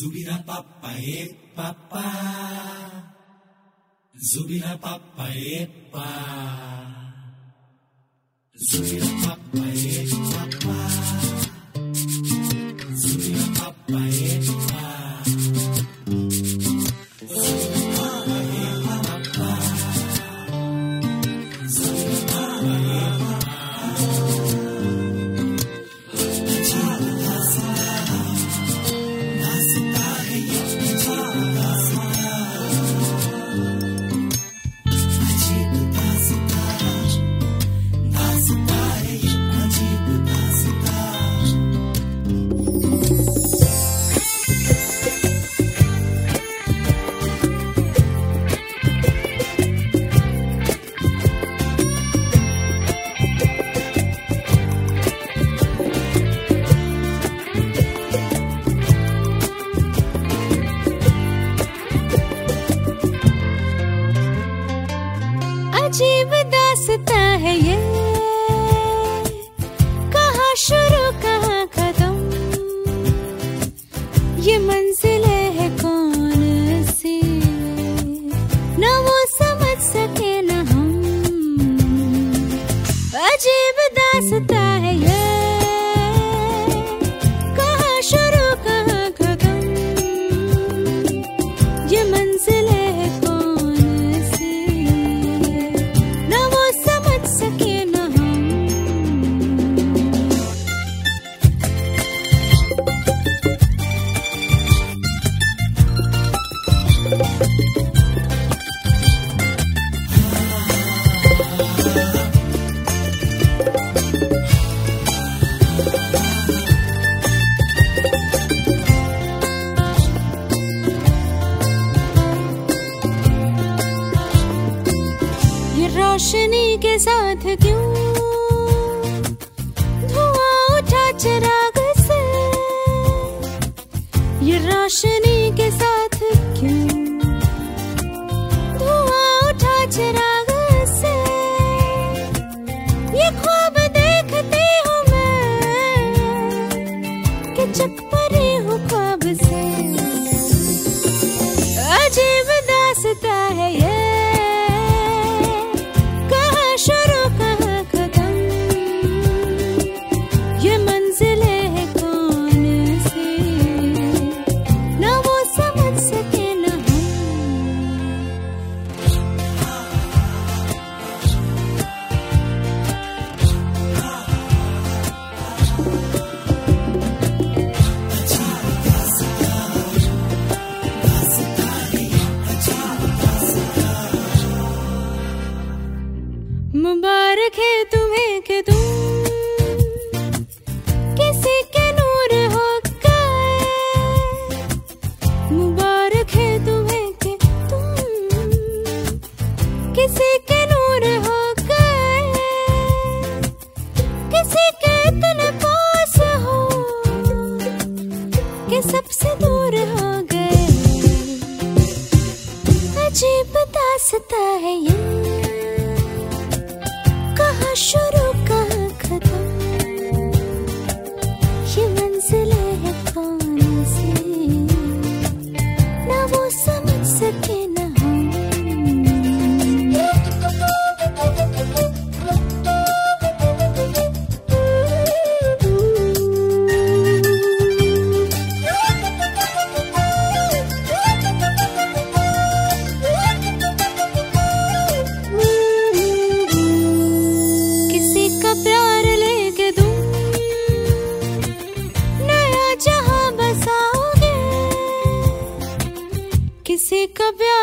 Zubira papa papa, Zubira papa pa, Zubira papa papa, Zubira papa pa, अजीब दास्ता है ये, कहाँ शुरू कहाँ खत्म, ये मंजिलें है कौन सी, न वो समझ सके न हम। अजीब दास्ता है ये, कहाँ शुरू कहाँ खत्म, ये मंजिलें है रोशनी के साथ क्यों धुआं उठा चिराग से, ये रोशनी के साथ क्यों धुआं उठा चिराग से, ये ख्वाब देखती हूँ मैं कि चक परी हूँ ख्वाब से। अजीब दास्ता है ये, शुरू कहाँ खत्म, ये मंजिलें है कौन सी, न वो समझ सके न मुबारक है तुम्हें कि तुम किसी के नूर हो गए, मुबारक है तुम्हें कि तुम किसी के नूर हो गए, किसी के इतने पास हो कि सबसे दूर हो गए। अजीब दास्ता है ये, कहाँ शुरू कहाँ खत्म, ये मंजिलें है कौन सी, न वो समझ सके न हम। प्यार लेके दूं, नया जहां बसाओगे, किसी का प्यार